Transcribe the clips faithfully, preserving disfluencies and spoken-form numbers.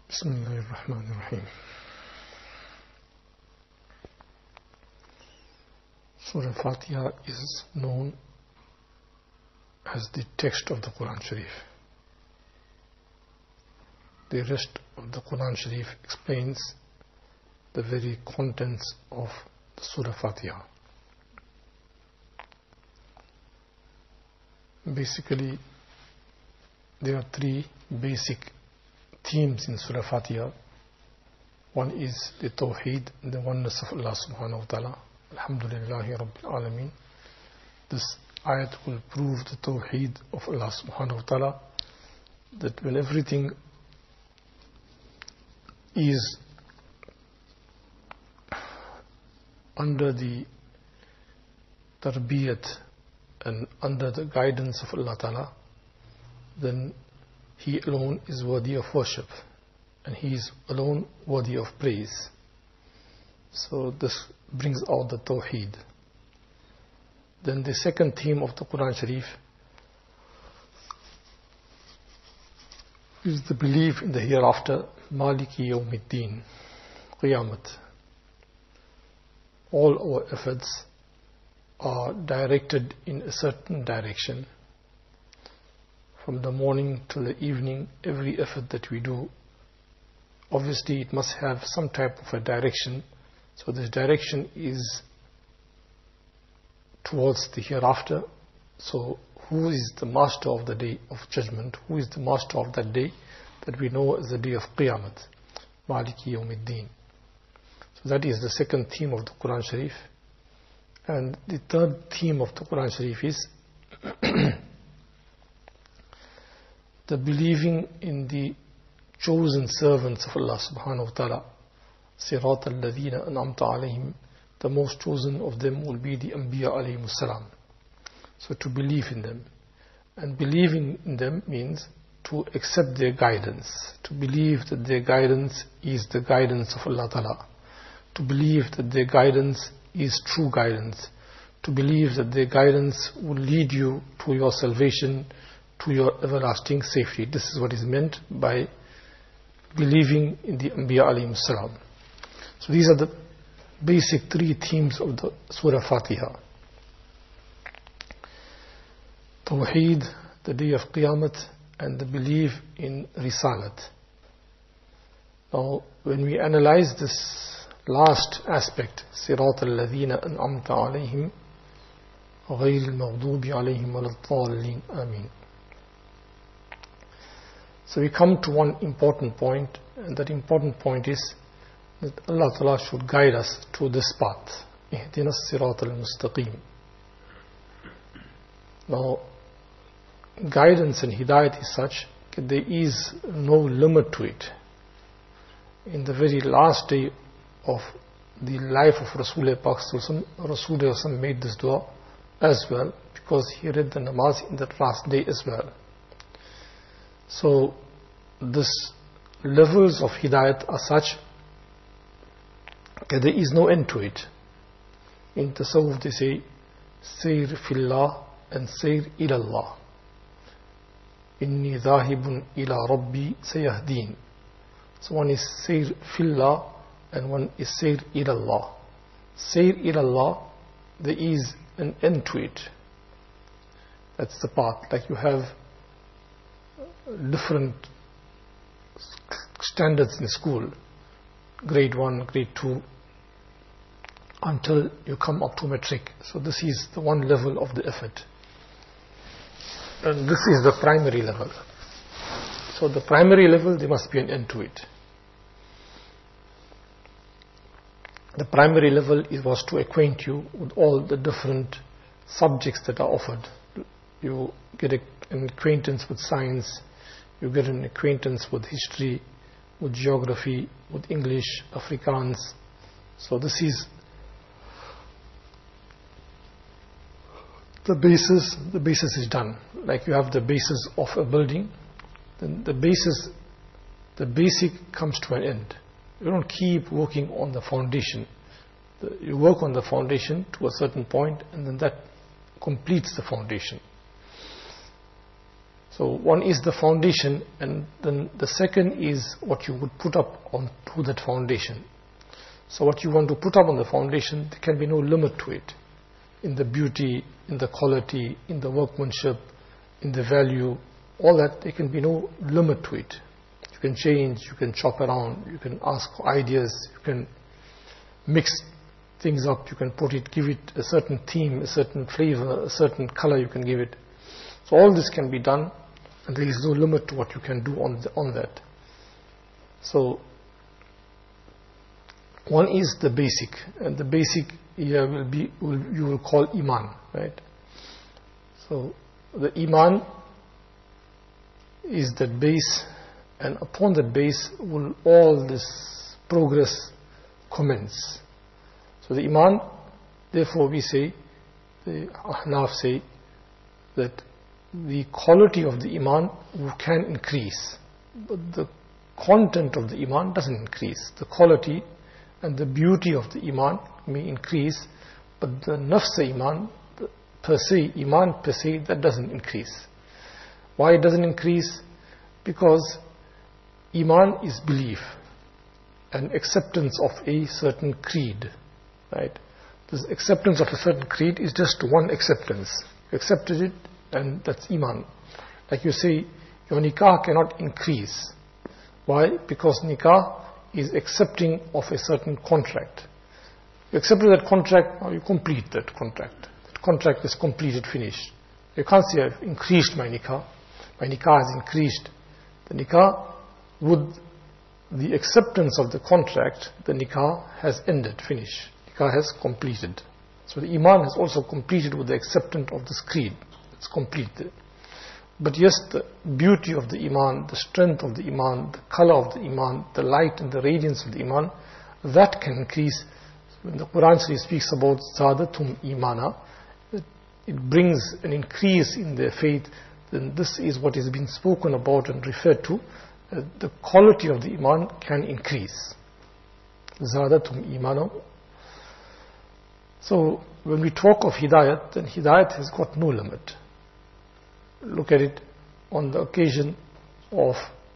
Bismillahirrahmanirrahim. Surah Fatiha is known as the text of the Quran Sharif. The rest of the Quran Sharif explains the very contents of the Surah Fatiha. Basically, there are three basic themes in Surah Fatiha. One is the Tawheed, the oneness of Allah subhanahu wa ta'ala. Alhamdulillahi Rabbil Alameen. This ayat will prove the Tawheed of Allah subhanahu wa ta'ala, that when everything is under the tarbiyat and under the guidance of Allah ta'ala, then He alone is worthy of worship and He is alone worthy of praise. So this brings out the Tawheed. Then the second theme of the Quran Sharif is the belief in the hereafter, Maliki Yawmiddin, Qiyamat. All our efforts are directed in a certain direction. From the morning till the evening, every effort that we do, obviously it must have some type of a direction. So this direction is towards the hereafter. So who is the master of the day of judgment? Who is the master of that day that we know as the day of Qiyamat? Maliki Yawmiddin. So that is the second theme of the Quran Sharif. And the third theme of the Quran Sharif is the believing in the chosen servants of Allah subhanahu wa ta'ala. Sirat al-ladhina an'amta alayhim. The most chosen of them will be the Anbiya alayhimus salam. So to believe in them. And believing in them means to accept their guidance. To believe that their guidance is the guidance of Allah ta'ala. To believe that their guidance is true guidance. To believe that their guidance will lead you to your salvation, to your everlasting safety. This is what is meant by believing in the Anbiya alayhim salam. So these are the basic three themes of the Surah Fatiha. Tawheed, the day of Qiyamah, and the belief in Risalat. Now, when we analyze this last aspect, Sirat al-ladhina an'amta alayhim, ghayr al-maghdubi alayhim wal-dhalin, Ameen. So we come to one important point, and that important point is that Allah Ta'ala should guide us to this path. Ihdina as-sirat al-mustaqim. Now, guidance and hidayat is such that there is no limit to it. In the very last day of the life of Rasulullah Pak Rasulullah made this dua as well, because he read the namaz in that last day as well. So this levels of hidayat are such that there is no end to it. In Tasawwuf they say Sayr fillah and Sayr ilallah. Inni dhahibun ila rabbi sayahdeen. So one is Sayr fillah and one is Sayr ilallah. Sayr ilallah, there is an end to it. That's the path. Like you have different standards in school, grade one, grade two, until you come up to matric. So this is the one level of the effort, and this is the primary level. So the primary level, there must be an end to it. The primary level is was to acquaint you with all the different subjects that are offered. You get a, an acquaintance with science, you get an acquaintance with history, with geography, with English, Afrikaans. So this is the basis. The basis is done. Like you have the basis of a building, then the basis, the basic comes to an end. You don't keep working on the foundation. The, you work on the foundation to a certain point, and then that completes the foundation. So one is the foundation, and then the second is what you would put up onto that foundation. So what you want to put up on the foundation, there can be no limit to it. In the beauty, in the quality, in the workmanship, in the value, all that, there can be no limit to it. You can change, you can chop around, you can ask for ideas, you can mix things up, you can put it, give it a certain theme, a certain flavor, a certain color you can give it. So all this can be done, and there is no limit to what you can do on, the, on that. So one is the basic, and the basic here will be, will, you will call Iman, right? So the Iman is that base, and upon that base will all this progress commence. So the Iman, therefore we say, the Ahnaf say, that the quality of the Iman can increase, but the content of the Iman doesn't increase. The quality and the beauty of the Iman may increase, but the Nafs Iman, per se, Iman per se, that doesn't increase. Why it doesn't increase? Because Iman is belief and acceptance of a certain creed, right? This acceptance of a certain creed is just one acceptance. You accepted it, and that's Iman. Like you say, your nikah cannot increase. Why? Because nikah is accepting of a certain contract. You accepted that contract, now you complete that contract. That contract is completed, finished. You can't say, I've increased my nikah. My nikah has increased. The nikah, with the acceptance of the contract, the nikah has ended, finished. Nikah has completed. So the Iman has also completed with the acceptance of this creed. It's completed. But yes, the beauty of the Iman, the strength of the Iman, the color of the Iman, the light and the radiance of the Iman, that can increase. When the Quran speaks about Zadatum Imana, it, it brings an increase in their faith. Then this is what is being spoken about and referred to. Uh, the quality of the Iman can increase. Zadatum Imana. So when we talk of Hidayat, then Hidayat has got no limit. Look at it on the occasion of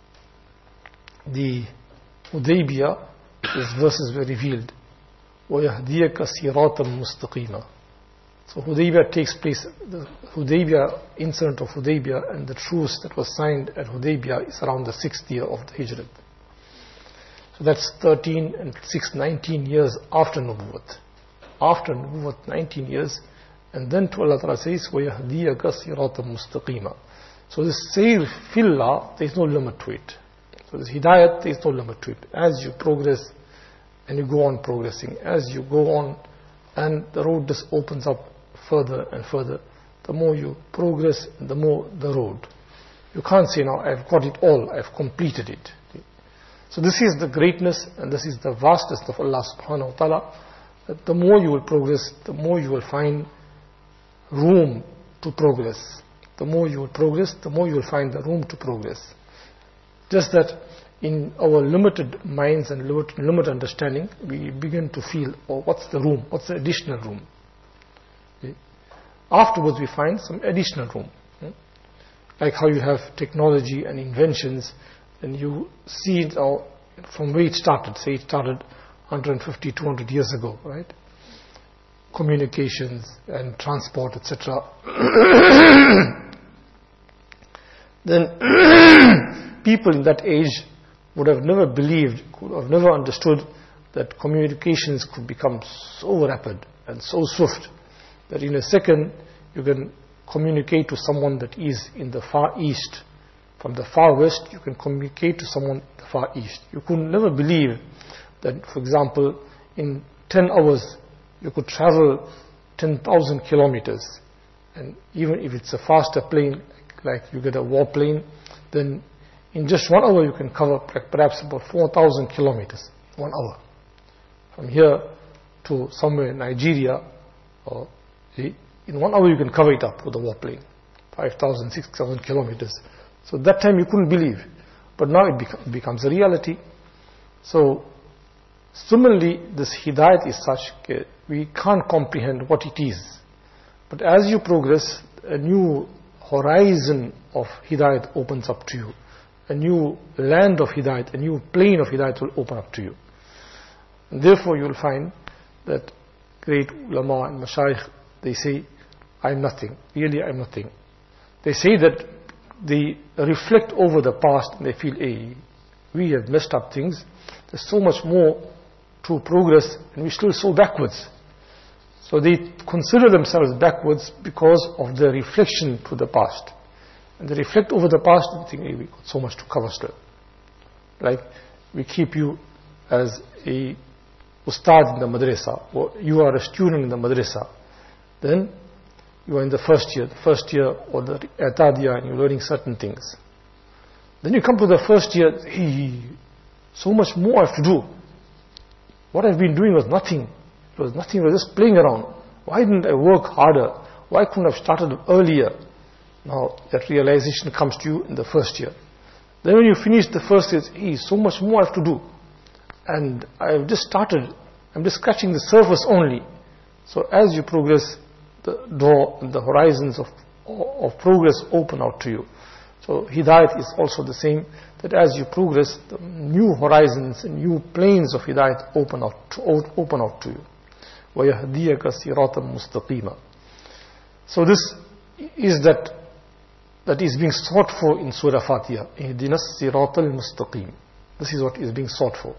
the Hudaybiyah, these verses were revealed. وَيَهْدِيَكَ صِرَاطًا مُسْتَقِيمًا. So Hudaybiyah takes place, the Hudaybiyah, incident of Hudaybiyah and the truce that was signed at Hudaybiyah is around the sixth year of the Hijrat. So that's thirteen and six, nineteen years after Nubuwwat. After Nubuwwat, nineteen years, and then to Allah Ta'ala says, وَيَهْدِيَكَ صِرَاطًا مُسْتَقِيمًا. So this sayr fillah, there is no limit to it. So this hidayat, there is no limit to it. As you progress, and you go on progressing, as you go on, and the road just opens up further and further, the more you progress, the more the road. You can't say, now I've got it all, I've completed it. So this is the greatness, and this is the vastness of Allah subhanahu wa ta'ala, that the more you will progress, the more you will find room to progress. The more you will progress, the more you will find the room to progress. Just that in our limited minds and limited, limited understanding, we begin to feel, oh, what's the room? What's the additional room? Okay. Afterwards, we find some additional room. Okay. Like how you have technology and inventions, and you see it all from where it started. Say it started one hundred fifty, two hundred years ago, right? Communications and transport, et cetera. Then people in that age would have never believed, could have never understood that communications could become so rapid and so swift that in a second you can communicate to someone that is in the far east. From the far west, you can communicate to someone in the far east. You could never believe that, for example, in ten hours, you could travel ten thousand kilometers. And even if it's a faster plane, like you get a warplane, then in just one hour you can cover perhaps about four thousand kilometers. One hour. From here to somewhere in Nigeria, or in one hour you can cover it up with a warplane. five thousand, six thousand kilometers. So that time you couldn't believe. But now it beca- becomes a reality. So similarly, this hidayat is such that we can't comprehend what it is. But as you progress, a new horizon of Hidayat opens up to you. A new land of Hidayat, a new plane of Hidayat will open up to you. And therefore you will find that great ulama and mashayikh, they say, I am nothing. Really, I am nothing. They say that they reflect over the past and they feel, hey, we have messed up things. There's so much more to progress and we're still so backwards. So they consider themselves backwards because of their reflection to the past. And they reflect over the past and think, hey, we got so much to cover still. Like we keep you as a ustad in the madrasa, or you are a student in the madrasa. Then you are in the first year, the first year or the atadiyah, and you're learning certain things. Then you come to the first year, hey, so much more I have to do. What I've been doing was nothing. It was nothing, I was just playing around. Why didn't I work harder? Why couldn't I have started earlier? Now that realization comes to you in the first year. Then when you finish the first year, hey, so much more I have to do. And I've just started, I'm just scratching the surface only. So as you progress, the door and the horizons of, of progress open out to you. So Hidayat is also the same, that as you progress, the new horizons and new planes of Hidayat open out to, open out to you. وَيَهْدِيَكَ صِرَاطًا مُسْتَقِيمًا. So this is that that is being sought for in Surah Fatiha. اهْدِنَا الصِّرَاطَ الْمُسْتَقِيمِ. This is what is being sought for.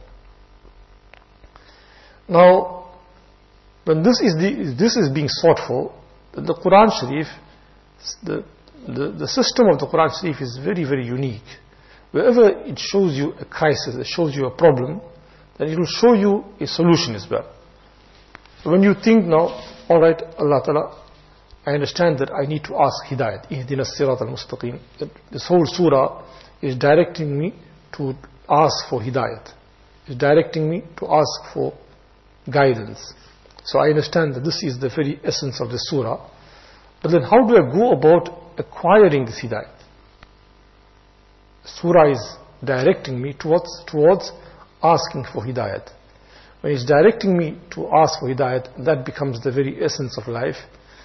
Now, when this is the this is being sought for, then the Quran Sharif, the, the the system of the Quran Sharif is very very unique. Wherever it shows you a crisis, it shows you a problem, then it will show you a solution as well. So when you think now, all right, Allah Ta'ala, I understand that I need to ask Hidayat. Ihdina Sirat al-Mustaqim. This whole surah is directing me to ask for Hidayat. It's directing me to ask for guidance. So I understand that this is the very essence of the surah. But then how do I go about acquiring this Hidayat? The surah is directing me towards, towards asking for Hidayat. When it's directing me to ask for Hidayat, that becomes the very essence of life.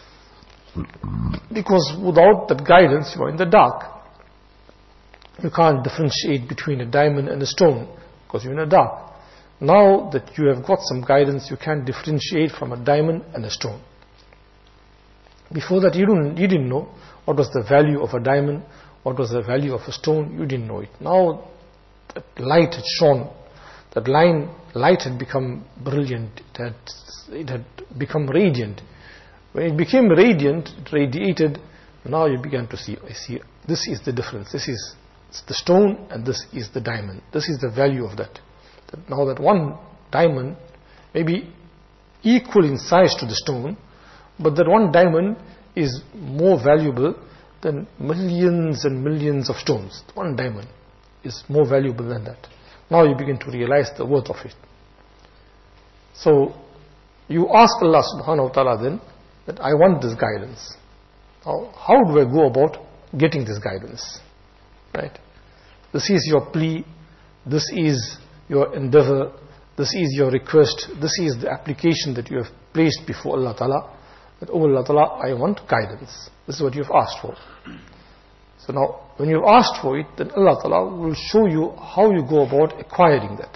Because without that guidance, you are in the dark. You can't differentiate between a diamond and a stone because you're in the dark. Now that you have got some guidance, you can differentiate from a diamond and a stone. Before that, you didn't, you didn't know what was the value of a diamond, what was the value of a stone. You didn't know it. Now that light had shone, that line, light had become brilliant, it had, it had become radiant. When it became radiant, it radiated, now you began to see, I see, this is the difference. This is the stone and this is the diamond. This is the value of that. that now that one diamond may be equal in size to the stone, but that one diamond is more valuable than millions and millions of stones. One diamond is more valuable than that. Now you begin to realize the worth of it. So you ask Allah subhanahu wa ta'ala then, that I want this guidance. Now, how do I go about getting this guidance? Right? This is your plea, this is your endeavor, this is your request, this is the application that you have placed before Allah Ta'ala, that, oh Allah Ta'ala, I want guidance. This is what you have asked for. So now, when you have asked for it, then Allah Ta'ala will show you how you go about acquiring that.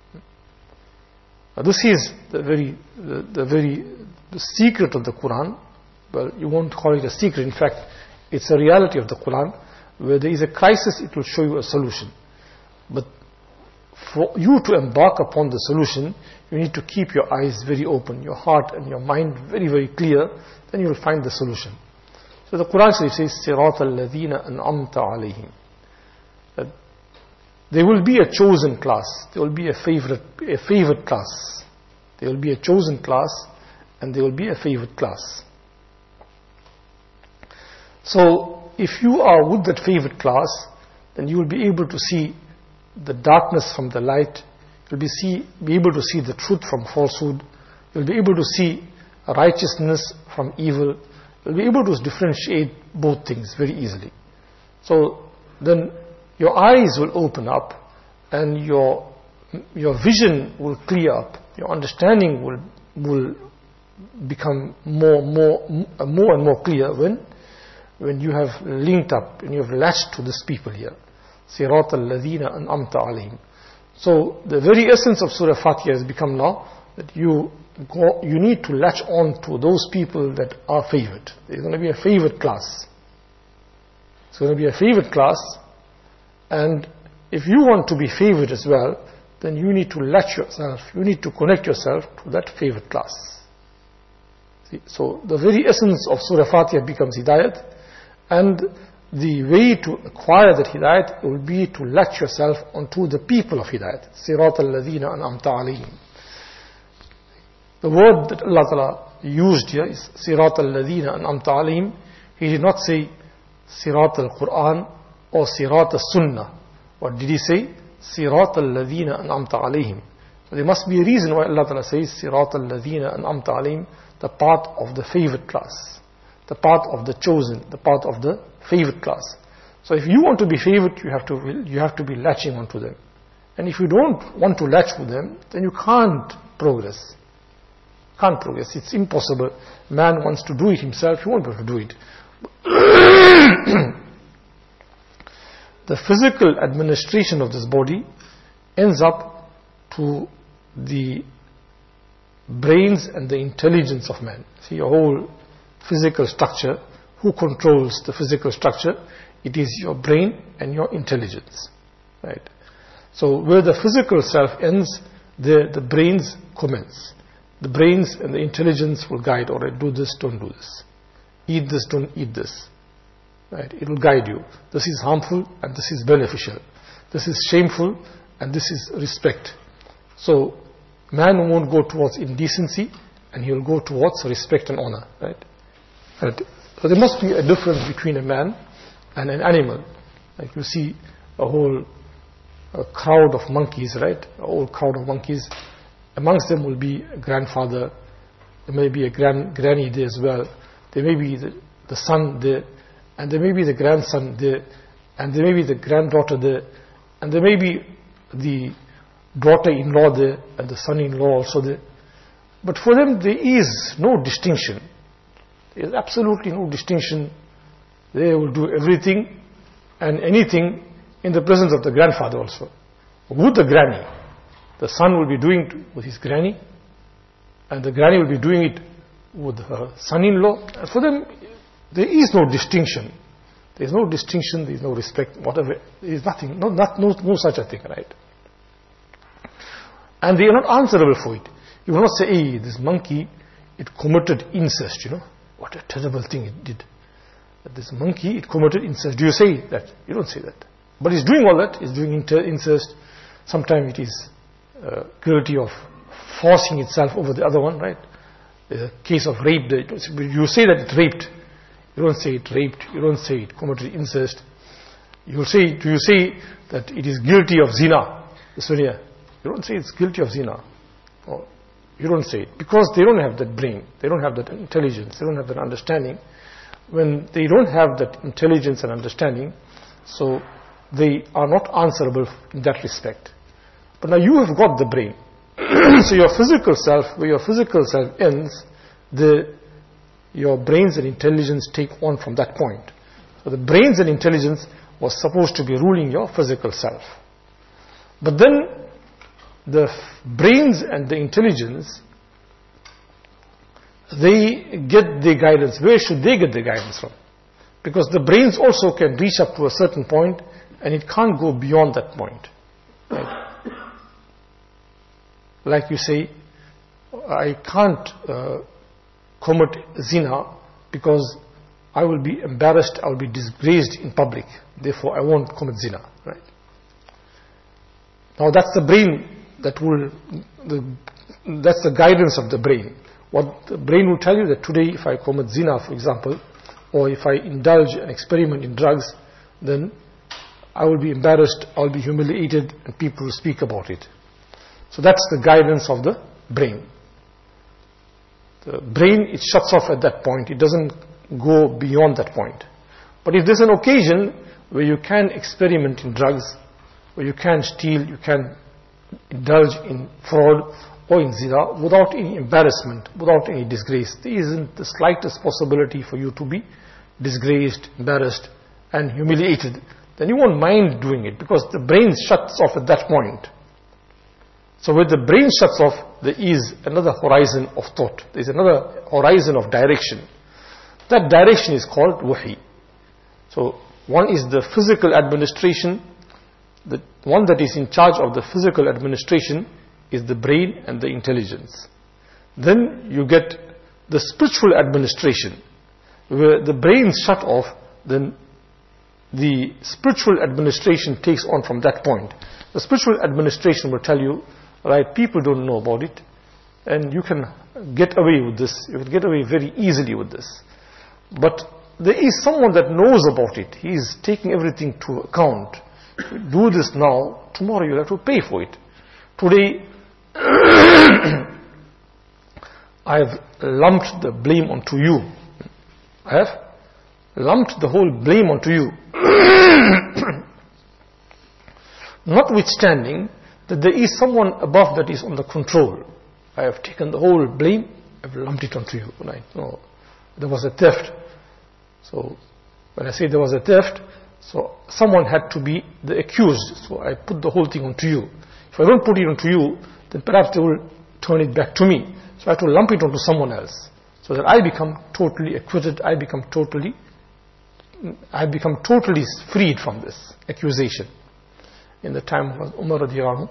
Now, this is the very, the, the very the secret of the Quran. Well, you won't call it a secret. In fact, it's a reality of the Quran. Where there is a crisis, it will show you a solution. But for you to embark upon the solution, you need to keep your eyes very open, your heart and your mind very, very clear. Then you will find the solution. So the Quran says, صِرَاطَ الَّذِينَ أَنْعَمْتَ عَلَيْهِمْ. That there will be a chosen class. There will be a favorite, a favored class. There will be a chosen class and there will be a favored class. So if you are with that favored class, then you will be able to see the darkness from the light. You'll be, see, be able to see the truth from falsehood. You'll be able to see righteousness from evil. You'll be able to differentiate both things very easily. So then your eyes will open up and your your vision will clear up. Your understanding will will become more more more and more clear when when you have linked up and you have latched to these people here. Sirat al-ladhina an'amta alayhim. So the very essence of Surah Fatiha has become now that you go, you need to latch on to those people that are favored. There's going to be a favored class. It's going to be a favored class, and if you want to be favored as well, then you need to latch yourself, you need to connect yourself to that favored class. See? So the very essence of Surah Fatiha becomes Hidayat, and the way to acquire that Hidayat will be to latch yourself onto the people of Hidayat. Sirat al-ladhina an'amta alayhim. The word that Allah Ta'ala used here is Sirat al-ladhina an'amta alayhim. He did not say Sirat al-Quran or Sirat al-Sunnah. What did he say? Sirat al-ladhina an'amta alayhim. So there must be a reason why Allah Ta'ala says Sirat al-ladhina an'amta alayhim, the path of the favored class, the path of the chosen, the path of the favored class. So if you want to be favored, you have to you have to be latching onto them. And if you don't want to latch with them, then you can't progress. Can't progress. It's impossible. Man wants to do it himself, he won't be able to do it. The physical administration of this body ends up to the brains and the intelligence of man. See, your whole physical structure, who controls the physical structure? It is your brain and your intelligence, right? So where the physical self ends, there the brains commence. The brains and the intelligence will guide, all right, do this, don't do this. Eat this, don't eat this. Right? It will guide you. This is harmful and this is beneficial. This is shameful and this is respect. So man won't go towards indecency and he will go towards respect and honor. Right? Right? So there must be a difference between a man and an animal. Like you see a whole a crowd of monkeys, right? A whole crowd of monkeys. Amongst them will be a grandfather, there may be a grand, granny there as well, there may be the, the son there, and there may be the grandson there, and there may be the granddaughter there, and there may be the daughter-in-law there, and the son-in-law also there. But for them there is no distinction. There is absolutely no distinction. They will do everything and anything in the presence of the grandfather also. With the granny. The son will be doing it with his granny, and the granny will be doing it with her son-in-law. And for them, there is no distinction. There is no distinction, there is no respect, whatever. There is nothing, no, not, no, no such a thing, right? And they are not answerable for it. You will not say, hey, this monkey, it committed incest, you know. What a terrible thing it did. That this monkey, it committed incest. Do you say that? You don't say that. But it's doing all that. It's doing incest. Sometimes it is uh, guilty of forcing itself over the other one, right? There's a case of rape. You say that it raped. You don't say it raped. You don't say it committed incest. You say, do you say that it is guilty of zina? The Sunnah. You don't say it's guilty of zina. Or you don't say it. Because they don't have that brain. They don't have that intelligence. They don't have that understanding. When they don't have that intelligence and understanding, so they are not answerable in that respect. But now you have got the brain. So your physical self, where your physical self ends, the, your brains and intelligence take on from that point. So the brains and intelligence was supposed to be ruling your physical self. But then the brains and the intelligence, they get their guidance. Where should they get their guidance from? Because the brains also can reach up to a certain point and it can't go beyond that point. Right? Like you say, I can't uh, commit zina because I will be embarrassed, I will be disgraced in public. Therefore, I won't commit zina. Right? Now that's the brain that will, the, that's the guidance of the brain. What the brain will tell you that today if I commit zina, for example, or if I indulge and experiment in drugs, then I will be embarrassed, I will be humiliated, and people will speak about it. So that's the guidance of the brain. The brain, it shuts off at that point. It doesn't go beyond that point. But if there's an occasion where you can experiment in drugs, where you can steal, you can indulge in fraud or in zina without any embarrassment, without any disgrace, there isn't the slightest possibility for you to be disgraced, embarrassed, and humiliated, then you won't mind doing it, because the brain shuts off at that point. So when the brain shuts off, there is another horizon of thought. There is another horizon of direction. That direction is called wahi. So one is the physical administration. The one that is in charge of the physical administration is the brain and the intelligence. Then you get the spiritual administration, where the brain is shut off. Then the spiritual administration takes on from that point. The spiritual administration will tell you, right, people don't know about it, and you can get away with this. You can get away very easily with this. But there is someone that knows about it. He is taking everything to account. Do this now, tomorrow you'll have to pay for it. Today, I have lumped the blame onto you. I have lumped the whole blame onto you. Notwithstanding that there is someone above that is on the control. I have taken the whole blame, I have lumped it onto you. Right? No, there was a theft. So when I say there was a theft, so someone had to be the accused. So I put the whole thing onto you. If I don't put it onto you, then perhaps they will turn it back to me. So I have to lump it onto someone else, so that I become totally acquitted. I become totally, I become totally freed from this accusation. In the time of Umar radiallahu anhu,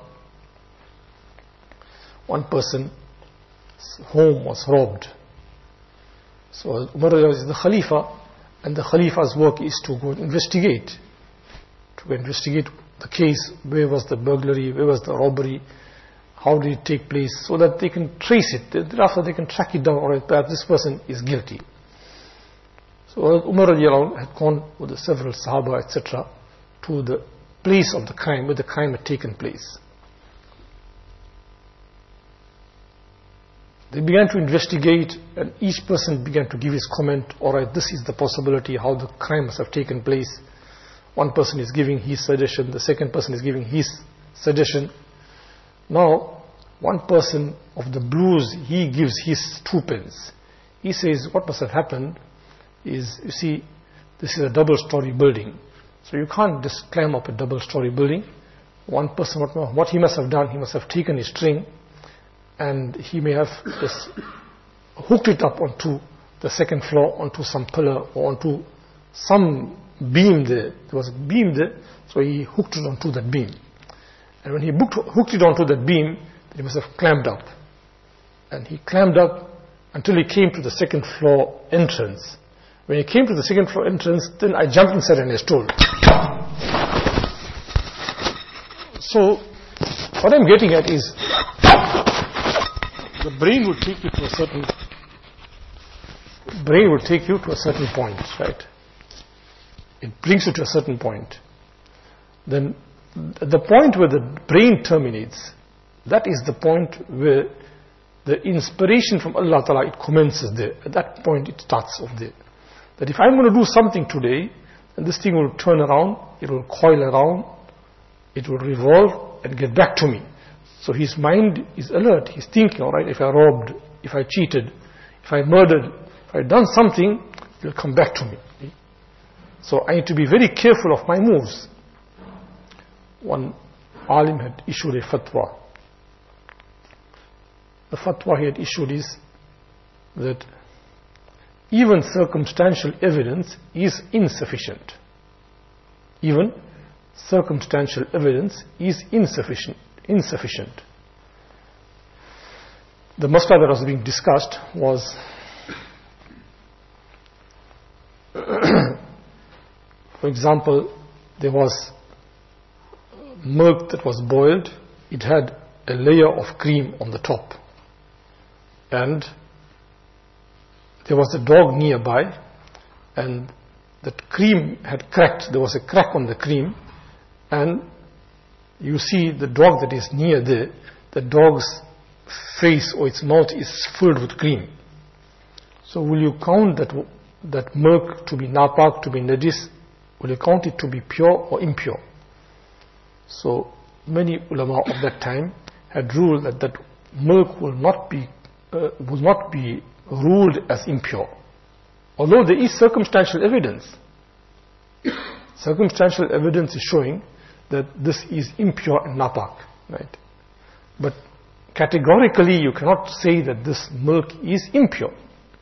one person's home was robbed. So Umar is the Khalifa, and the Khalifa's work is to go and investigate, to investigate the case. Where was the burglary? Where was the robbery? How did it take place? So that they can trace it. Thereafter they can track it down. Alright, perhaps this person is guilty. So Umar radiallahu anhu had gone with the several Sahaba, et cetera, to the place of the crime, where the crime had taken place. They began to investigate, and each person began to give his comment. Alright, this is the possibility how the crime must have taken place. One person is giving his suggestion, the second person is giving his suggestion. Now, one person of the blues, he gives his two pence. He says, what must have happened is, you see, this is a double-story building. So you can't just climb up a double-story building. One person, what, what he must have done, he must have taken a string, and he may have just hooked it up onto the second floor, onto some pillar, or onto some beam there. There was a beam there, so he hooked it onto that beam. And when he hooked, hooked it onto that beam, he must have climbed up. And he climbed up until he came to the second floor entrance. When he came to the second floor entrance, then I jumped inside and I stole. So, what I'm getting at is, the brain would take you to a certain, brain would take you to a certain point, right? It brings you to a certain point. Then, the point where the brain terminates, that is the point where the inspiration from Allah Ta'ala, it commences there. At that point it starts off there. That if I'm going to do something today, then this thing will turn around, it will coil around, it will revolve and get back to me. So his mind is alert, he's thinking, alright, if I robbed, if I cheated, if I murdered, if I done something, it will come back to me. So I need to be very careful of my moves. One alim had issued a fatwa. The fatwa he had issued is that even circumstantial evidence is insufficient. Even circumstantial evidence is insufficient. Insufficient. The mas'ala that was being discussed was for example, there was milk that was boiled. It had a layer of cream on the top, and there was a dog nearby, and that cream had cracked. There was a crack on the cream, and you see the dog that is near there, the dog's face or its mouth is filled with cream. So will you count that that milk to be napak, to be najis? Will you count it to be pure or impure? So many ulama of that time had ruled that that milk will not be uh, will not be ruled as impure Although there is circumstantial evidence. Circumstantial evidence is showing that this is impure and napak, right? But categorically you cannot say that this milk is impure.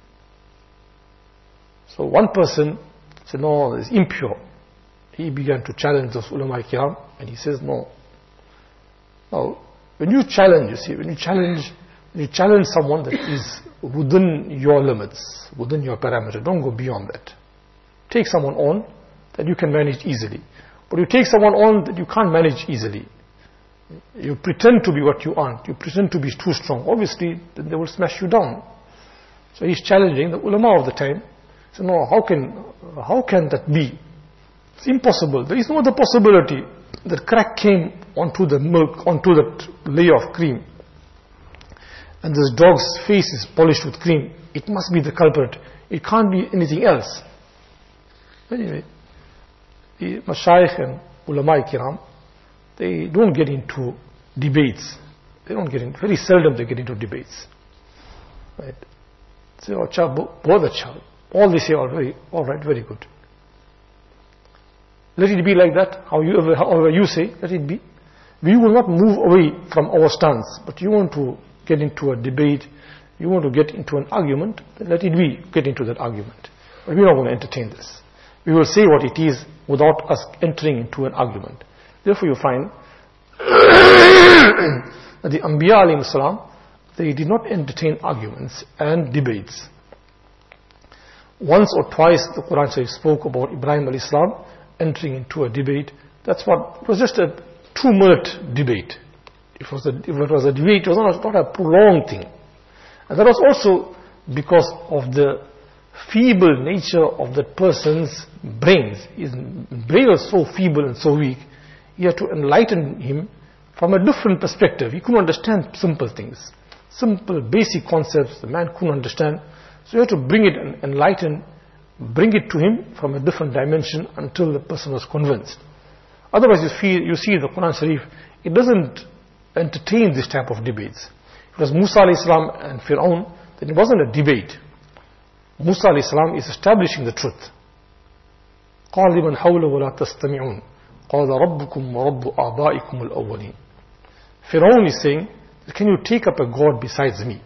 So one person said, no, it's impure. He began to challenge those ulama kiram, and he says, no. Now, when you challenge, you see, when you challenge, when you challenge someone that is within your limits, within your parameter, don't go beyond that. Take someone on that you can manage easily. But you take someone on that you can't manage easily. You pretend to be what you aren't. You pretend to be too strong. Obviously, then they will smash you down. So he's challenging the ulama of the time. So no, how can, how can that be? It's impossible. There is no other possibility that crack came onto the milk, onto that layer of cream. And this dog's face is polished with cream. It must be the culprit. It can't be anything else. Anyway, the mashayikh and ulama kiram, they don't get into debates. They don't get in, very seldom they get into debates. Right? Say, oh, cha, bahut acha. All they say are very, all right, very good. Let it be like that, how you, however you say, let it be. We will not move away from our stance, but you want to get into a debate, you want to get into an argument, then let it be, get into that argument. But we're not going to entertain this. We will say what it is without us entering into an argument. Therefore you find that the Anbiya alayhi salam, they did not entertain arguments and debates. Once or twice the Quran Sharif spoke about Ibrahim alayhi salam entering into a debate. That's what, it was just a two minute debate. If it was a, if it was a debate, it was not, not a prolonged thing. And that was also because of the feeble nature of that person's brains. His brain was so feeble and so weak, you had to enlighten him from a different perspective. He couldn't understand simple things. Simple, basic concepts the man couldn't understand. So you had to bring it and enlighten, bring it to him from a different dimension until the person was convinced. Otherwise you, feel, you see the Quran Sharif, it doesn't entertain this type of debates. If it was Musa alayhi salam and Fir'aun, then it wasn't a debate. Musa alayhi salam is establishing the truth. قَالَ لِمَنْ حَوْلَ وَلَا تَسْتَمِعُونَ قَالَ رَبُّكُمْ وَرَبُّ آبَائِكُمُ الْأَوَّلِينَ. Fir'aun is saying, can you take up a God besides me?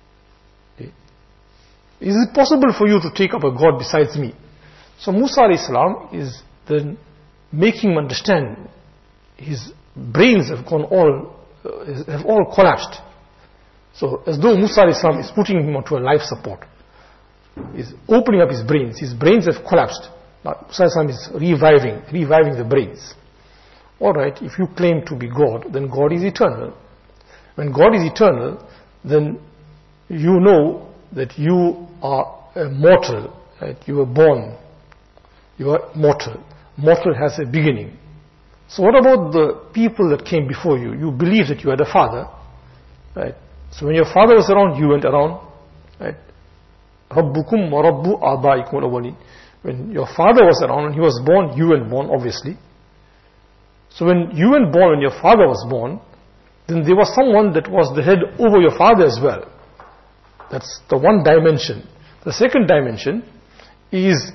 Is it possible for you to take up a God besides me? So Musa alayhi salam is then making him understand. His brains have gone all, uh, have all collapsed. So as though Musa alayhi salam is putting him onto a life support. He's opening up his brains. His brains have collapsed. Now Musa alayhi salam is reviving, reviving the brains. Alright, if you claim to be God, then God is eternal. When God is eternal, then you know that you are a mortal, right? You were born, you are mortal. Mortal has a beginning. So what about the people that came before you? You believe that you had a father, right? So when your father was around, you went around, right? Rabbukum wa rabbu abaikum al-awwalin. When your father was around and he was born, you went born, obviously. So when you went born, when your father was born, then there was someone that was the head over your father as well. That's the one dimension. The second dimension is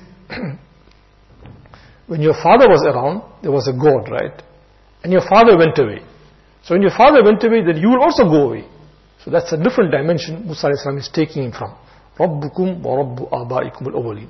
when your father was around, there was a God, right? And your father went away. So when your father went away, then you will also go away. So that's a different dimension Musa alayhi salam is taking him from. Rabbukum wa rabbu abaikum al-awwalin.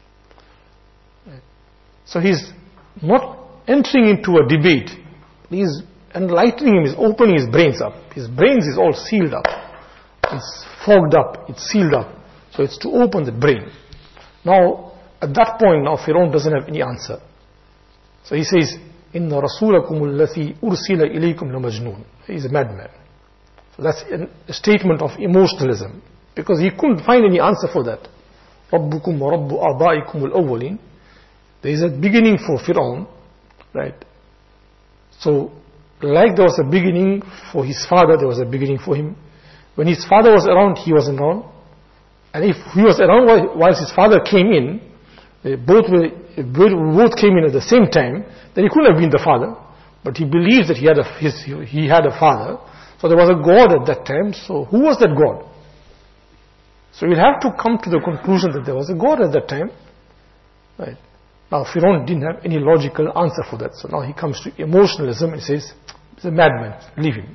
So he's not entering into a debate. He's enlightening him, he's opening his brains up. His brains is all sealed up. It's fogged up, it's sealed up. So it's to open the brain. Now, at that point, now Fir'aun doesn't have any answer. So he says, Inna rasulakum allati ursila ilaykum la majnoon. He's a madman. So that's a statement of emotionalism. Because he couldn't find any answer for that. Rabbukum wa rabbu abaikum al-awwalin. There is a beginning for Fir'aun, right? So, like there was a beginning for his father, there was a beginning for him. When his father was around, he wasn't around. And if he was around while his father came in, both were, both came in at the same time, then he couldn't have been the father. But he believes that he had a, his, he had a father. So there was a God at that time. So who was that God? So we'll have to come to the conclusion that there was a God at that time. Right? Now Fir'aun didn't have any logical answer for that. So now he comes to emotionalism and says, he's a madman, leave him.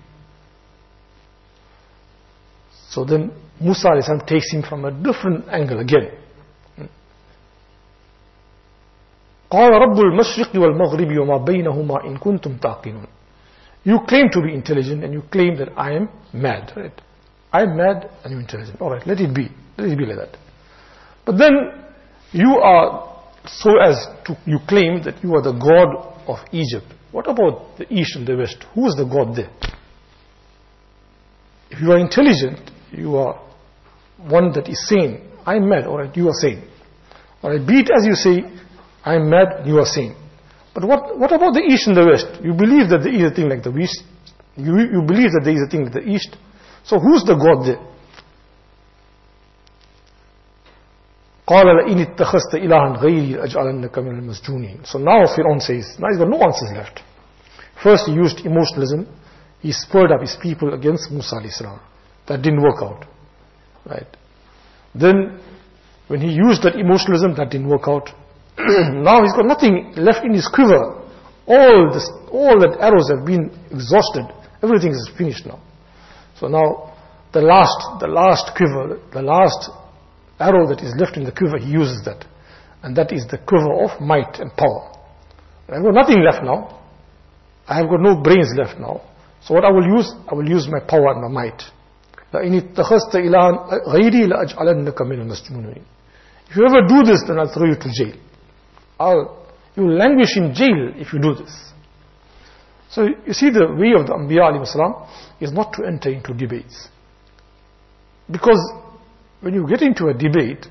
So then Musa alayhi salam takes him from a different angle again. قال رب المشرق والمغرب وما بينهما إن كنتم تعقلون. You claim to be intelligent and you claim that I am mad, right? I am mad and you're intelligent. Alright, let it be. Let it be like that. But then you are so as to, you claim that you are the God of Egypt. What about the east and the west? Who is the God there? If you are intelligent, you are one that is sane. I am mad, alright, you are sane. Alright, be it as you say, I am mad, you are sane. But what, what about the east and the west? You believe that there is a thing like the west. You, you believe that there is a thing like the east. So who's the God there? قَالَ لَإِنِ اتَّخَذْتَ إِلَهًا غَيْرِي أَجْعَلَنَّكَ مِنَ الْمَسْجُونِينَ. So now Fir'aun says, now he's got no answers left. First he used emotionalism. He spurred up his people against Musa alayhi salam. That didn't work out. Right? Then when he used that emotionalism, that didn't work out. Now he's got nothing left in his quiver. All this, all that arrows have been exhausted. Everything is finished now. So now the last, the last quiver, the last arrow that is left in the quiver, he uses that. And that is the quiver of might and power. I've got nothing left now. I have got no brains left now. So what I will use, I will use my power and my might. لَإِنِ اتَّخَذْتَ إِلَهًا غَيْرِي لَأَجْعَلَنَّكَ مِنَ الْمَسْجُونِينَ. If you ever do this, then I'll throw you to jail. I'll, you will languish in jail if you do this. So you see, the way of the Anbiya alayhi salam is not to enter into debates. Because when you get into a debate,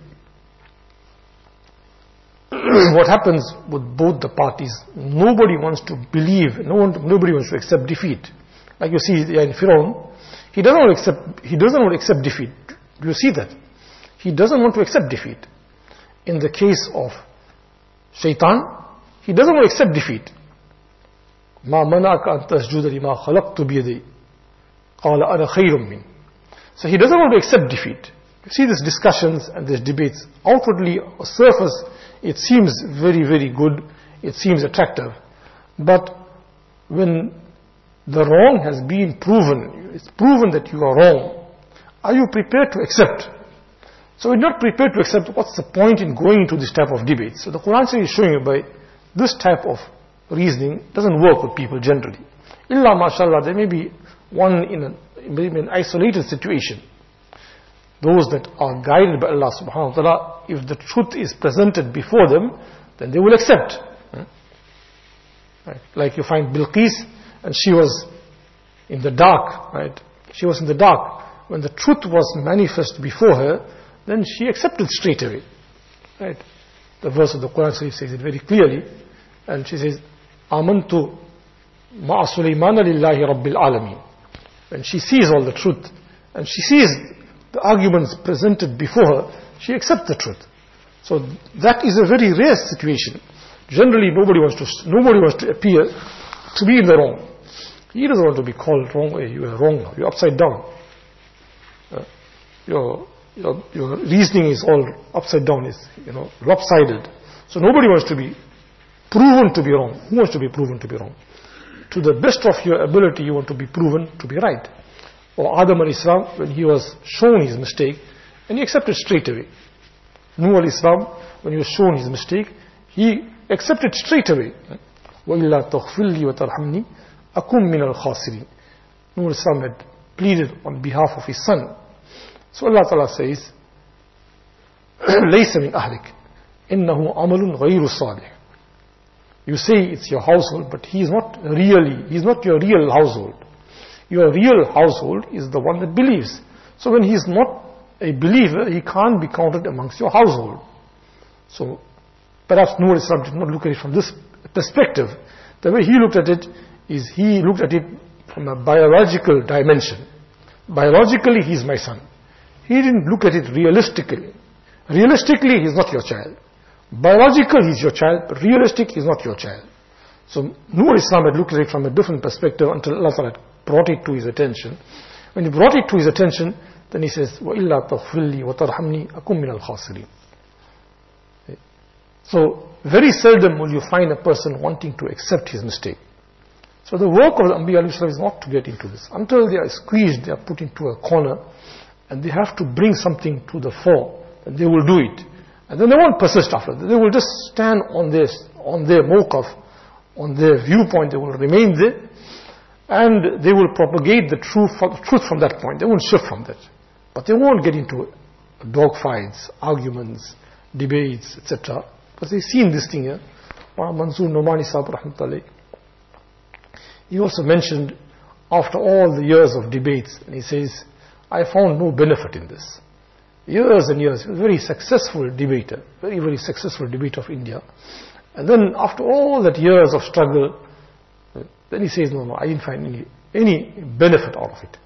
what happens with both the parties, nobody wants to believe, no one, nobody wants to accept defeat. Like you see in Fir'aun, he doesn't want to accept, he doesn't want to accept defeat. Do you see that? He doesn't want to accept defeat. In the case of Shaitan, he doesn't want to accept defeat. ما منعك أن تسجد لما خلقت بيدي قال أنا خير من. So he doesn't want to accept defeat. You see these discussions and these debates, outwardly, on surface, it seems very, very good, it seems attractive. But when the wrong has been proven, it's proven that you are wrong, are you prepared to accept? So we're not prepared to accept. What's the point in going into this type of debate? So the Quran is showing you by this type of reasoning doesn't work with people generally. Illa mashallah, there may be one in an, maybe an isolated situation. Those that are guided by Allah subhanahu wa ta'ala, if the truth is presented before them, then they will accept. Right? Like you find Bilqis, and she was in the dark, right? She was in the dark. When the truth was manifest before her, then she accepted straight away. Right? The verse of the Quran says it very clearly, and she says, Amantu ma'a Sulaymana lillahi rabbil alamin. When she sees all the truth, and she sees the arguments presented before her, she accepts the truth. So that is a very rare situation. Generally, nobody wants to nobody wants to appear to be in the wrong. He doesn't want to be called wrong. Hey, you are wrong now. You're upside down. Uh, your, your your reasoning is all upside down. Is you know lopsided. So nobody wants to be proven to be wrong. Who wants to be proven to be wrong? To the best of your ability, you want to be proven to be right. Or Adam alayhi salam, when he was shown his mistake, and he accepted straight away. Nuh alayhi salam, when he was shown his mistake, he accepted straight away. وَإِلَّا تَغْفِرْ لِي وَتَرْحَمْنِي أَكُمْ مِنَ الْخَاسِرِينَ. Nuh alayhi salam had pleaded on behalf of his son. So Allah Ta'ala says, لَيْسَ مِنْ أَهْلِكَ إِنَّهُ عَمَلٌ غَيْرُ صَالِحٍ. You say it's your household, but he is not really, he is not your real household. Your real household is the one that believes. So when he is not a believer, he can't be counted amongst your household. So perhaps Nuh alayhi salam did not look at it from this perspective. The way he looked at it is he looked at it from a biological dimension. Biologically, he is my son. He didn't look at it realistically. Realistically, he is not your child. Biological, he is your child, but realistic, he is not your child. So Nuh alayhi salam had looked at it from a different perspective until Allah Ta'ala brought it to his attention. When he brought it to his attention, then he says, وَإِلَّا تَغْفِرْ لِي وَتَرْحَمْنِي أَكُمْ مِنَ الْخَاسِرِينَ. So, very seldom will you find a person wanting to accept his mistake. So the work of the Anbiya alayhi salam is not to get into this. Until they are squeezed, they are put into a corner, and they have to bring something to the fore, and they will do it. And then they won't persist after that. They will just stand on this, on their mawqaf, on their viewpoint, they will remain there, and they will propagate the truth, truth from that point. They won't shift from that. But they won't get into dog fights, arguments, debates, et cetera. Because they've seen this thing here. Mansoor Nomani Sahib rahmatullahi, he also mentioned, after all the years of debates, and he says, I found no benefit in this. Years and years, he was a very successful debater, very, very successful debater of India. And then after all that years of struggle, then he says, no, no, I didn't find any, any benefit out of it.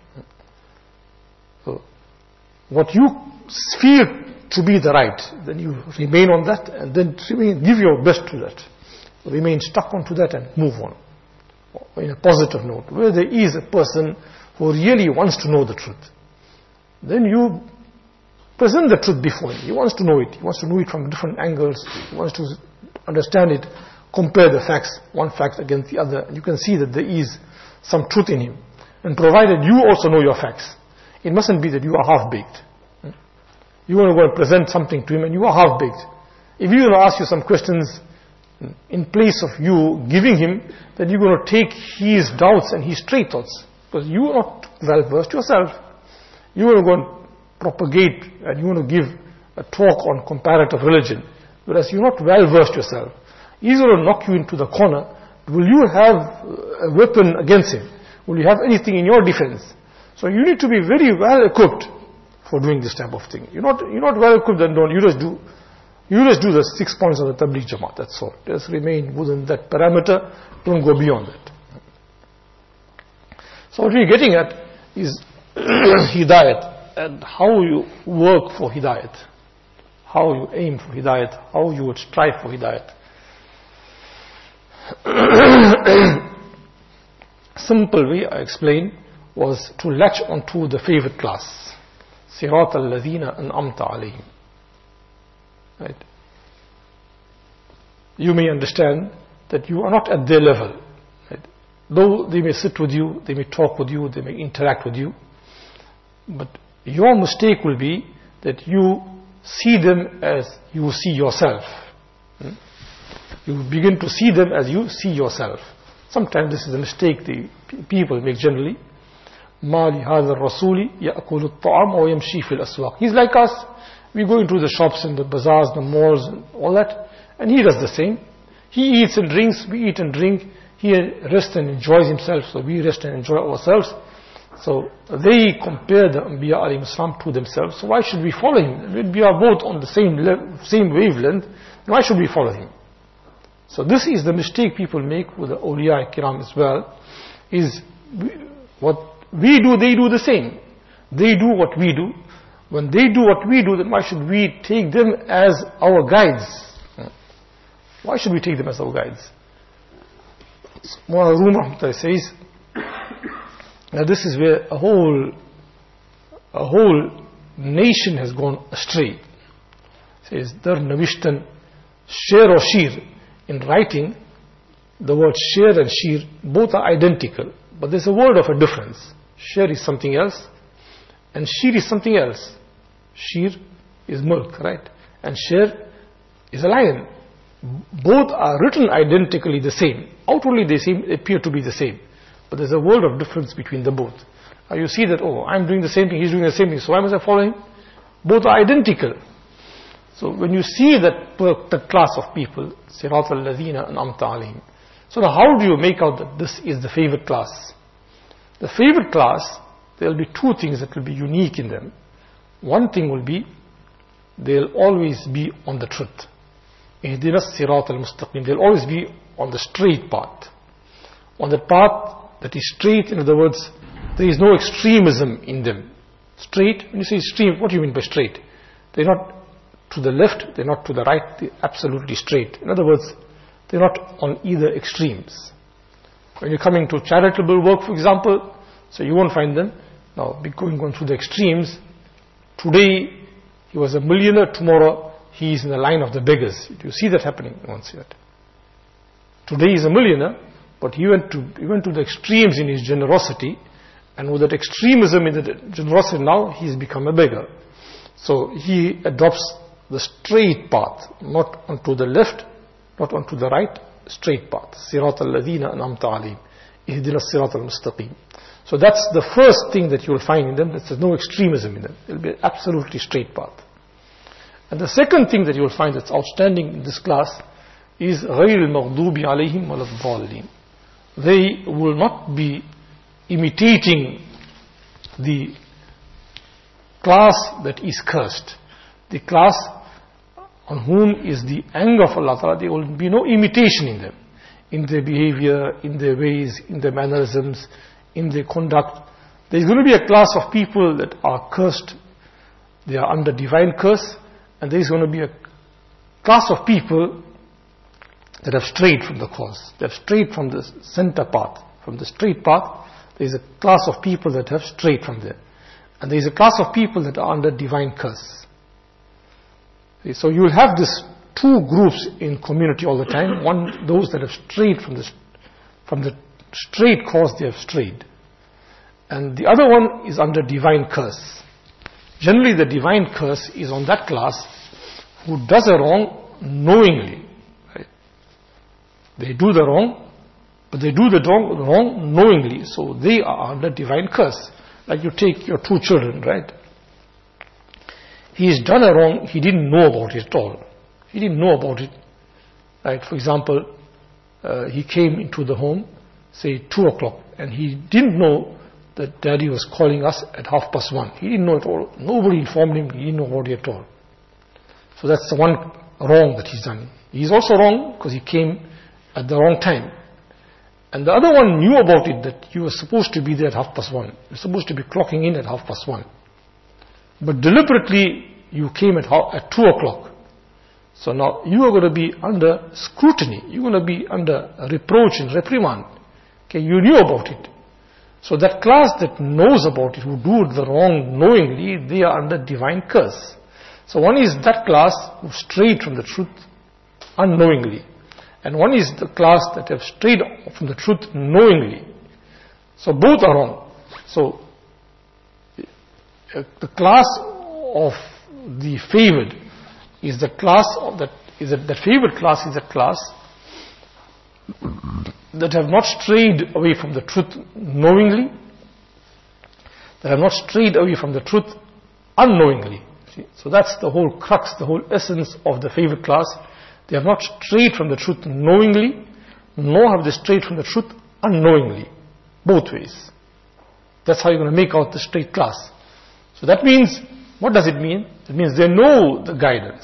So, what you feel to be the right, then you remain on that, and then remain, give your best to that. Remain stuck onto that and move on. In a positive note, where there is a person who really wants to know the truth, then you present the truth before him. He wants to know it. He wants to know it from different angles. He wants to understand it, compare the facts, one fact against the other. And you can see that there is some truth in him. And provided you also know your facts, it mustn't be that you are half-baked. You want to go and present something to him and you are half-baked. If he will ask you some questions, in place of you giving him, then you're going to take his doubts and his stray thoughts, because you are not well versed yourself. You want to go and propagate and you want to give a talk on comparative religion, whereas you're not well versed yourself. He's going to knock you into the corner. Will you have a weapon against him? Will you have anything in your defense? So you need to be very well equipped for doing this type of thing. You're not, you're not well equipped, then don't. You just do You just do the six points of the Tabligh Jamaat, that's all. Just remain within that parameter, don't go beyond that. So what we're getting at is Hidayat, and how you work for Hidayat, how you aim for Hidayat, how you would strive for Hidayat. Simple way I explained was to latch onto the favorite class, Sirat al-Ladhina an'amta alayhim. Right. You may understand that you are not at their level. Right. Though they may sit with you, they may talk with you, they may interact with you, but your mistake will be that you see them as you see yourself. Hmm? You begin to see them as you see yourself. Sometimes this is a mistake the people make generally. مَا لِهَذَا الرَّسُولِ يَأْكُلُ الطَّعَامَ وَيَمْشِي فِي الْأَسْوَاقِ. He's like us. We go into the shops and the bazaars, the malls and all that, and he does the same. He eats and drinks, we eat and drink. He rests and enjoys himself, so we rest and enjoy ourselves. So they compare the Anbiya alayhi salam to themselves. So why should we follow him? We are both on the same level, same wavelength. Why should we follow him? So this is the mistake people make with the awliya kiram as well. Is we, what we do, they do the same. They do what we do. When they do what we do, then why should we take them as our guides? Why should we take them as our guides? Mawlana Rum says, now this is where a whole, a whole nation has gone astray. It says, Dar Navishtan Sher or Shir. In writing, the word Sher and Shir, both are identical, but there's a word of a difference. Sher is something else, and Shir is something else. Shir is milk, right? And Sher is a lion. Both are written identically the same. Outwardly they seem, appear to be the same. But there's a world of difference between the both. Now you see that, oh, I'm doing the same thing, he's doing the same thing, so why must I follow him? Both are identical. So when you see that, that class of people, Sirat al-Ladhina an'amta alayhim, so now how do you make out that this is the favorite class? The favorite class, there will be two things that will be unique in them. One thing will be, they'll always be on the truth. Ihdina sirat al-mustaqim. They'll always be on the straight path. On the path that is straight, in other words, there is no extremism in them. Straight, when you say extreme, what do you mean by straight? They're not to the left, they're not to the right, they're absolutely straight. In other words, they're not on either extremes. When you're coming to charitable work, for example, so you won't find them now going on through the extremes, Today, he was a millionaire, tomorrow he is in the line of the beggars. Do you see that happening? You won't see that. Today he is a millionaire, but he went to he went to the extremes in his generosity, and with that extremism in the generosity now, he has become a beggar. So he adopts the straight path, not onto the left, not onto the right, straight path. Sirat al-ladhina an'amta alayhim, ihdina sirat al-mustaqim. So that's the first thing that you will find in them, that there's no extremism in them. It will be an absolutely straight path. And the second thing that you will find that's outstanding in this class is غَيْرِ الْمَغْضُوبِ عَلَيْهِمْ وَلَا الضَّالِّينَ. They will not be imitating the class that is cursed, the class on whom is the anger of Allah Ta'ala. There will be no imitation in them, in their behavior, in their ways, in their mannerisms, in their conduct. There is going to be a class of people that are cursed, they are under divine curse, and there is going to be a class of people that have strayed from the cause, they have strayed from the center path, from the straight path. There is a class of people that have strayed from there, and there is a class of people that are under divine curse. So you will have this two groups in community all the time. One, those that have strayed from the from the straight course, they have strayed, and the other one is under divine curse. Generally, the divine curse is on that class who does a wrong knowingly. Right? They do the wrong, but they do the wrong, wrong knowingly. So they are under divine curse. Like you take your two children, right? He has done a wrong, he didn't know about it at all. He didn't know about it. Right? For example, uh, he came into the home, say two o'clock, and he didn't know that daddy was calling us at half past one. He didn't know at all. Nobody informed him, he didn't know about it at all. So that's the one wrong that he's done. He's also wrong because he came at the wrong time. And the other one knew about it, that you were supposed to be there at half past one. You're supposed to be clocking in at half past one. But deliberately, you came at, at two o'clock. So now you are going to be under scrutiny. You're going to be under reproach and reprimand. Okay, you knew about it. So that class that knows about it, who do the wrong knowingly, they are under divine curse. So one is that class who strayed from the truth unknowingly. And one is the class that have strayed from the truth knowingly. So both are wrong. So uh, the class of the favored is the class of that is that the favored class is a class that have not strayed away from the truth knowingly, that have not strayed away from the truth unknowingly. See? So that's the whole crux, the whole essence of the favored class. They have not strayed from the truth knowingly, nor have they strayed from the truth unknowingly. Both ways. That's how you're going to make out the straight class. So that means, what does it mean? It means they know the guidance.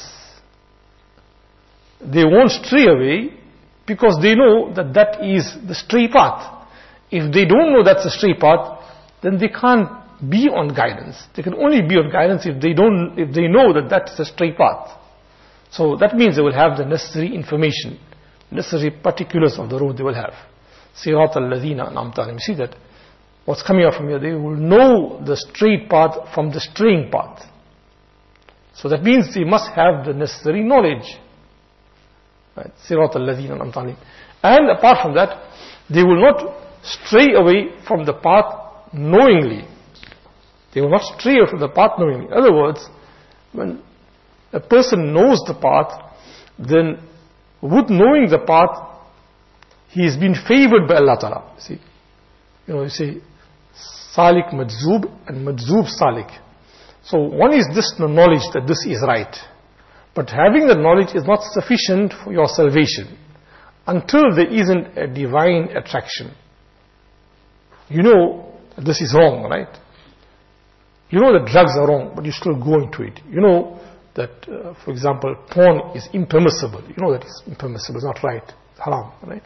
They won't stray away because they know that that is the straight path. If they don't know that's the straight path, then they can't be on guidance. They can only be on guidance if they don't, if they know that that's the straight path. So that means they will have the necessary information, necessary particulars of the road they will have. Sirat al-ladhina an'amta alayhim. You see that? What's coming out from here? They will know the straight path from the straying path. So that means they must have the necessary knowledge. Right? Sirat al-ladhina an'amta alayhim. And apart from that, they will not stray away from the path knowingly. They will not stray away from the path knowingly. In other words, when a person knows the path, then with knowing the path, he has been favored by Allah Ta'ala. See, you know, you say Salik Majzub and Majzub Salik. So one is this knowledge that this is right, but having the knowledge is not sufficient for your salvation until there isn't a divine attraction. You know this is wrong, right? You know that drugs are wrong, but you still go into it. You know that, uh, for example, porn is impermissible. You know that it's impermissible, it's not right, it's haram, right?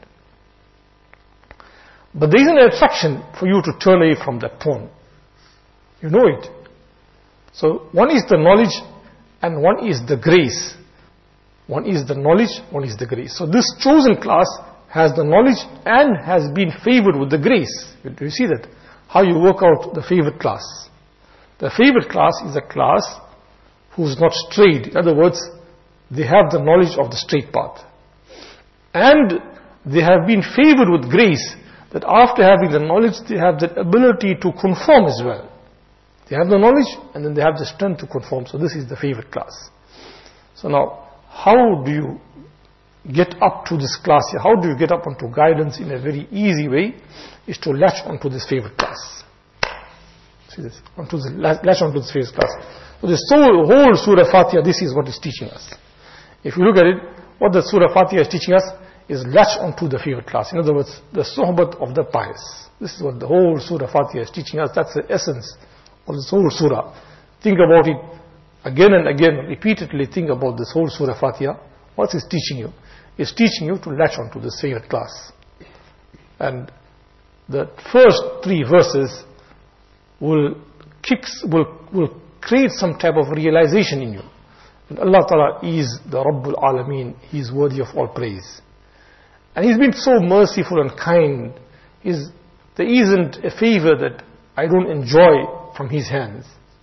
But there is an attraction for you to turn away from that porn. You know it. So one is the knowledge and one is the grace. One is the knowledge, one is the grace. So this chosen class has the knowledge and has been favored with the grace. Do you see that? How you work out the favored class. The favored class is a class who's not strayed. In other words, they have the knowledge of the straight path. And they have been favored with grace, that after having the knowledge, they have the ability to conform as well. They have the knowledge, and then they have the strength to conform. So this is the favored class. So now, how do you get up to this class here? How do you get up onto guidance in a very easy way? Is to latch onto this favored class. See this? Onto the, latch onto this favored class. So this whole, whole Surah Fatiha, this is what it's teaching us. If you look at it, what the Surah Fatiha is teaching us is latch onto the favored class. In other words, the sohbat of the pious. This is what the whole Surah Fatiha is teaching us. That's the essence of this whole Surah. Think about it again and again, repeatedly think about this whole Surah Fatiha. What is teaching you? It's teaching you to latch onto this favored class. And the first three verses will kicks, will, will create some type of realization in you. And Allah Ta'ala is the Rabbul Alameen. He is worthy of all praise. And He's been so merciful and kind. He's, there isn't a favor that I don't enjoy from His hands.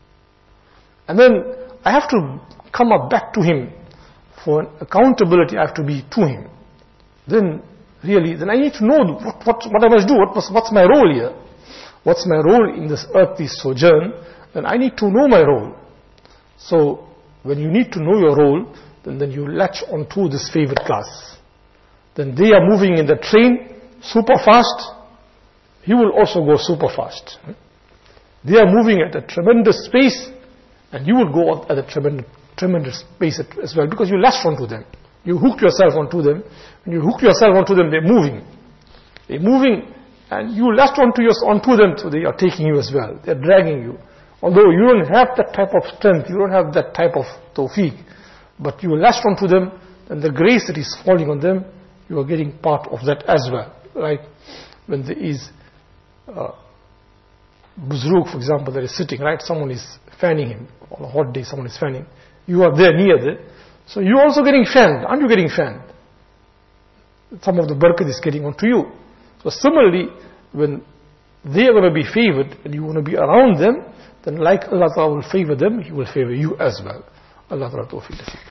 And then I have to come up back to Him. For accountability, I have to be to Him. Then, really, then I need to know what, what, what I must do. What must, what's my role here? What's my role in this earthly sojourn? Then I need to know my role. So, when you need to know your role, then, then you latch onto this favored class. Then they are moving in the train super fast. You will also go super fast. They are moving at a tremendous pace, and you will go at a tremendous tremendous pace as well, because you latched onto them. You hooked yourself onto them. When you hook yourself onto them, they're moving. They're moving, and you latched onto, your, onto them, so they are taking you as well. They're dragging you. Although you don't have that type of strength, you don't have that type of tawfiq, but you latched onto them, and the grace that is falling on them, you are getting part of that as well. Right? When there is uh, Buzruk, for example, that is sitting, right? Someone is fanning him. On a hot day, someone is fanning. You are there near there. So you're also getting fanned. Aren't you getting fanned? Some of the barakat is getting onto you. So similarly, when they are going to be favored and you want to be around them, then like Allah Ta'ala will favor them, He will favor you as well. Allah Ta'ala tawfiq.